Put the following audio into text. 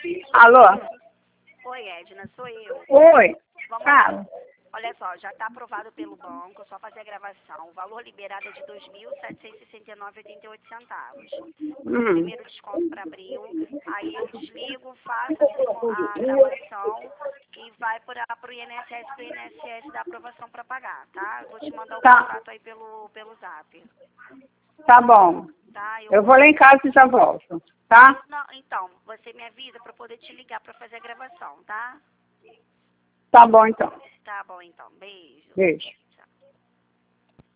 Alô? Oi, Edna, sou eu. Oi. Vamos Fala. lá. Olha só, já está aprovado pelo banco, só fazer a gravação. O valor liberado é de R$ 2.769,88. Primeiro desconto para abril. Aí eu desligo, faço a gravação e vai para o INSS, para o INSS dar aprovação para pagar, tá? Eu vou te mandar o contrato aí pelo zap. Tá bom. Tá? Eu vou lá em casa e já volto, tá? Não, então, você me avisa para poder te ligar para fazer a gravação, tá? Tá bom, então. Tá bom, então. Beijo. Beijo.